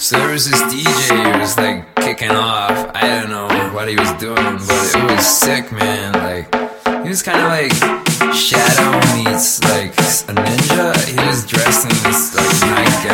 So there was this DJ who was like kicking off. I don't know what he was doing, but it was sick, man. Like, he was kind of like Shadow meets like a ninja. He was dressed in this like nightgown